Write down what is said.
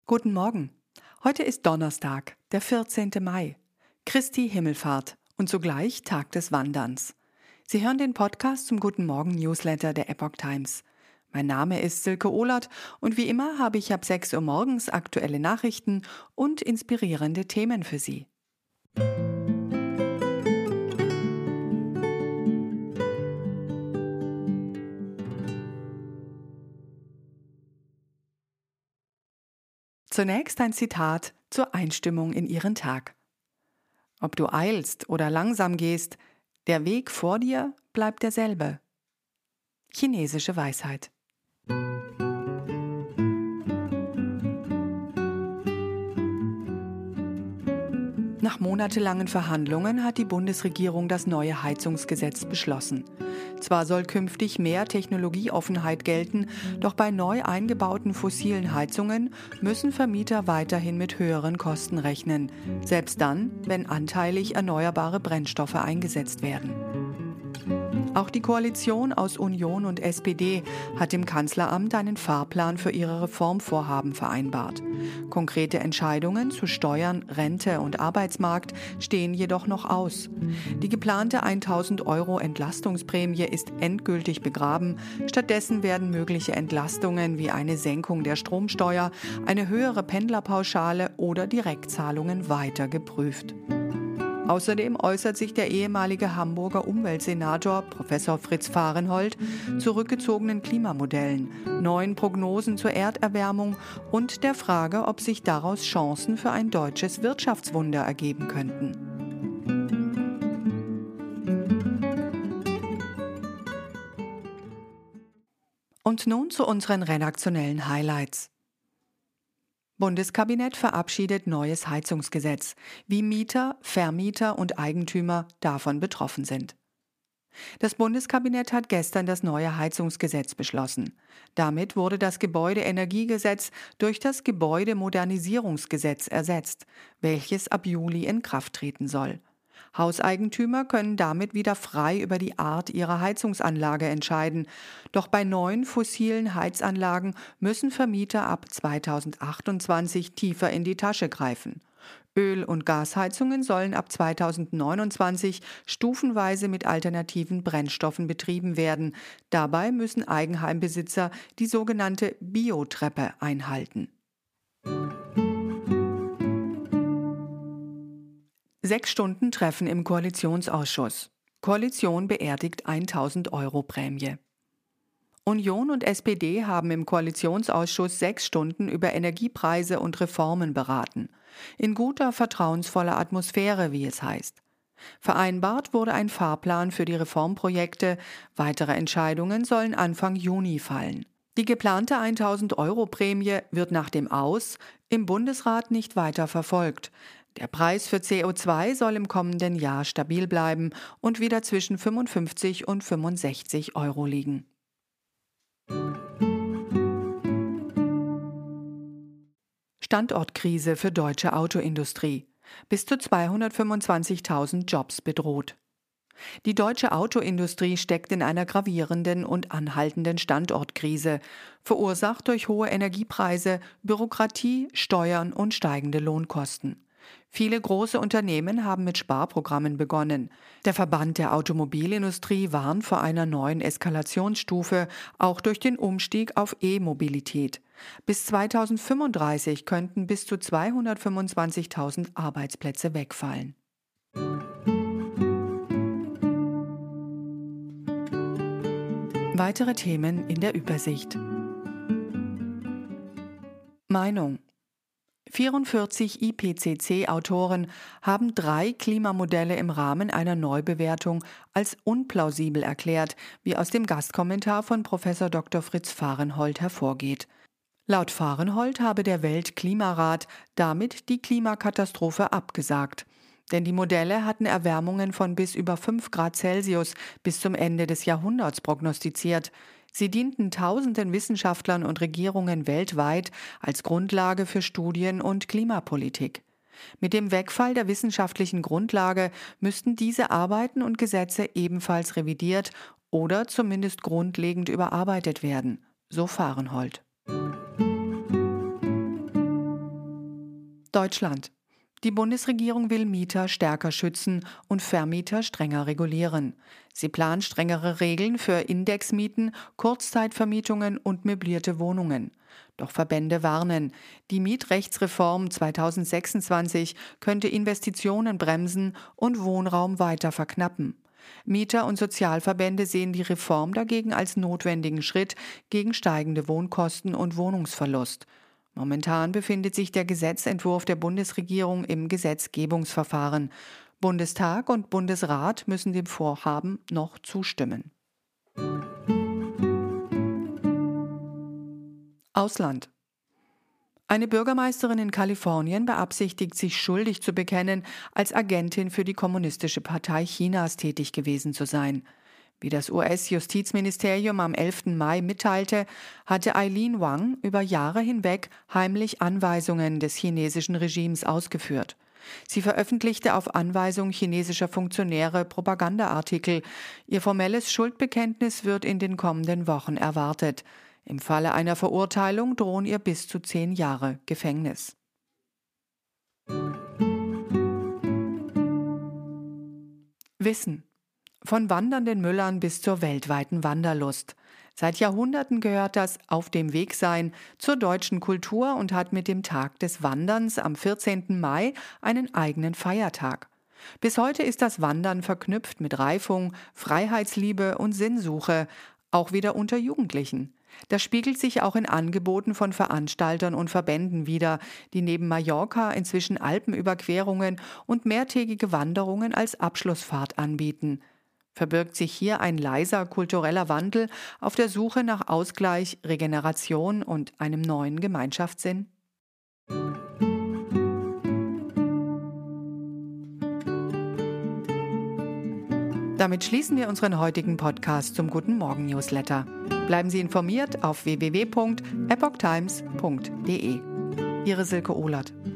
Guten Morgen. Heute ist Donnerstag, der 14. Mai, Christi Himmelfahrt und zugleich Tag des Wanderns. Sie hören den Podcast zum Guten Morgen Newsletter der Epoch Times. Mein Name ist Silke Ohlert und wie immer habe ich ab 6 Uhr morgens aktuelle Nachrichten und inspirierende Themen für Sie. Zunächst ein Zitat zur Einstimmung in Ihren Tag. Ob du eilst oder langsam gehst, der Weg vor dir bleibt derselbe. Chinesische Weisheit. Nach monatelangen Verhandlungen hat die Bundesregierung das neue Heizungsgesetz beschlossen. Zwar soll künftig mehr Technologieoffenheit gelten, doch bei neu eingebauten fossilen Heizungen müssen Vermieter weiterhin mit höheren Kosten rechnen, selbst dann, wenn anteilig erneuerbare Brennstoffe eingesetzt werden. Auch die Koalition aus Union und SPD hat im Kanzleramt einen Fahrplan für ihre Reformvorhaben vereinbart. Konkrete Entscheidungen zu Steuern, Rente und Arbeitsmarkt stehen jedoch noch aus. Die geplante 1.000 € Entlastungsprämie ist endgültig begraben. Stattdessen werden mögliche Entlastungen wie eine Senkung der Stromsteuer, eine höhere Pendlerpauschale oder Direktzahlungen weiter geprüft. Außerdem äußert sich der ehemalige Hamburger Umweltsenator Professor Fritz Fahrenhold zu rückgezogenen Klimamodellen, neuen Prognosen zur Erderwärmung und der Frage, ob sich daraus Chancen für ein deutsches Wirtschaftswunder ergeben könnten. Und nun zu unseren redaktionellen Highlights. Bundeskabinett verabschiedet neues Heizungsgesetz, wie Mieter, Vermieter und Eigentümer davon betroffen sind. Das Bundeskabinett hat gestern das neue Heizungsgesetz beschlossen. Damit wurde das Gebäudeenergiegesetz durch das Gebäudemodernisierungsgesetz ersetzt, welches ab Juli in Kraft treten soll. Hauseigentümer können damit wieder frei über die Art ihrer Heizungsanlage entscheiden. Doch bei neuen fossilen Heizanlagen müssen Vermieter ab 2028 tiefer in die Tasche greifen. Öl- und Gasheizungen sollen ab 2029 stufenweise mit alternativen Brennstoffen betrieben werden. Dabei müssen Eigenheimbesitzer die sogenannte Biotreppe einhalten. 6 Stunden Treffen im Koalitionsausschuss. Koalition beerdigt 1.000 € Prämie. Union und SPD haben im Koalitionsausschuss 6 Stunden über Energiepreise und Reformen beraten. In guter, vertrauensvoller Atmosphäre, wie es heißt. Vereinbart wurde ein Fahrplan für die Reformprojekte. Weitere Entscheidungen sollen Anfang Juni fallen. Die geplante 1.000 € Prämie wird nach dem Aus im Bundesrat nicht weiter verfolgt. Der Preis für CO2 soll im kommenden Jahr stabil bleiben und wieder zwischen 55 und 65 € liegen. Standortkrise für deutsche Autoindustrie. Bis zu 225.000 Jobs bedroht. Die deutsche Autoindustrie steckt in einer gravierenden und anhaltenden Standortkrise, verursacht durch hohe Energiepreise, Bürokratie, Steuern und steigende Lohnkosten. Viele große Unternehmen haben mit Sparprogrammen begonnen. Der Verband der Automobilindustrie warnt vor einer neuen Eskalationsstufe, auch durch den Umstieg auf E-Mobilität. Bis 2035 könnten bis zu 225.000 Arbeitsplätze wegfallen. Weitere Themen in der Übersicht. Meinung: 44 IPCC-Autoren haben 3 Klimamodelle im Rahmen einer Neubewertung als unplausibel erklärt, wie aus dem Gastkommentar von Prof. Dr. Fritz Fahrenhold hervorgeht. Laut Fahrenhold habe der Weltklimarat damit die Klimakatastrophe abgesagt. Denn die Modelle hatten Erwärmungen von bis über 5 Grad Celsius bis zum Ende des Jahrhunderts prognostiziert. Sie dienten tausenden Wissenschaftlern und Regierungen weltweit als Grundlage für Studien und Klimapolitik. Mit dem Wegfall der wissenschaftlichen Grundlage müssten diese Arbeiten und Gesetze ebenfalls revidiert oder zumindest grundlegend überarbeitet werden, so Fahrenhold. Deutschland. Die Bundesregierung will Mieter stärker schützen und Vermieter strenger regulieren. Sie plant strengere Regeln für Indexmieten, Kurzzeitvermietungen und möblierte Wohnungen. Doch Verbände warnen, die Mietrechtsreform 2026 könnte Investitionen bremsen und Wohnraum weiter verknappen. Mieter- und Sozialverbände sehen die Reform dagegen als notwendigen Schritt gegen steigende Wohnkosten und Wohnungsverlust. Momentan befindet sich der Gesetzentwurf der Bundesregierung im Gesetzgebungsverfahren. Bundestag und Bundesrat müssen dem Vorhaben noch zustimmen. Ausland. Eine Bürgermeisterin in Kalifornien beabsichtigt, sich schuldig zu bekennen, als Agentin für die Kommunistische Partei Chinas tätig gewesen zu sein. Wie das US-Justizministerium am 11. Mai mitteilte, hatte Eileen Wang über Jahre hinweg heimlich Anweisungen des chinesischen Regimes ausgeführt. Sie veröffentlichte auf Anweisung chinesischer Funktionäre Propagandaartikel. Ihr formelles Schuldbekenntnis wird in den kommenden Wochen erwartet. Im Falle einer Verurteilung drohen ihr bis zu 10 Jahre Gefängnis. Wissen. Von wandernden Müllern bis zur weltweiten Wanderlust. Seit Jahrhunderten gehört das Auf dem Weg sein zur deutschen Kultur und hat mit dem Tag des Wanderns am 14. Mai einen eigenen Feiertag. Bis heute ist das Wandern verknüpft mit Reifung, Freiheitsliebe und Sinnsuche, auch wieder unter Jugendlichen. Das spiegelt sich auch in Angeboten von Veranstaltern und Verbänden wider, die neben Mallorca inzwischen Alpenüberquerungen und mehrtägige Wanderungen als Abschlussfahrt anbieten. Verbirgt sich hier ein leiser kultureller Wandel auf der Suche nach Ausgleich, Regeneration und einem neuen Gemeinschaftssinn? Damit schließen wir unseren heutigen Podcast zum Guten Morgen Newsletter. Bleiben Sie informiert auf www.epochtimes.de. Ihre Silke Ohlert.